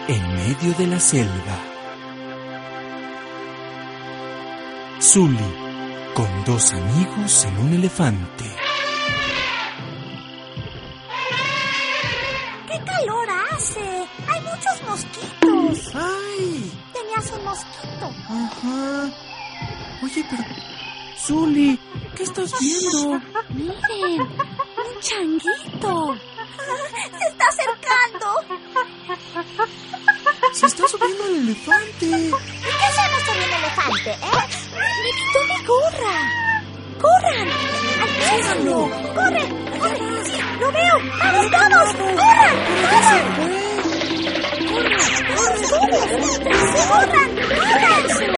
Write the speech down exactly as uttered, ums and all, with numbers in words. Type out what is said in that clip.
en medio de la selva. Sully, con dos amigos en un elefante. ¡Qué calor hace! ¡Hay muchos mosquitos! ¡Ay! Tenías un mosquito. Ajá. Oye, pero... Sully, ¿qué estás viendo? Miren, un changuito. Se está acercando. Se está subiendo al elefante. ¿Y qué hacemos con el elefante, eh? Me quitó mi gorra. ¡Corran! ¡Alcánzalo! ¡Corre! ¡Corre! ¡Sí! ¡Lo veo! ¡Vamos, vamos! ¡Corran! ¡Corran! ¡Corran! ¡Corran! ¡Corran! ¡Corran!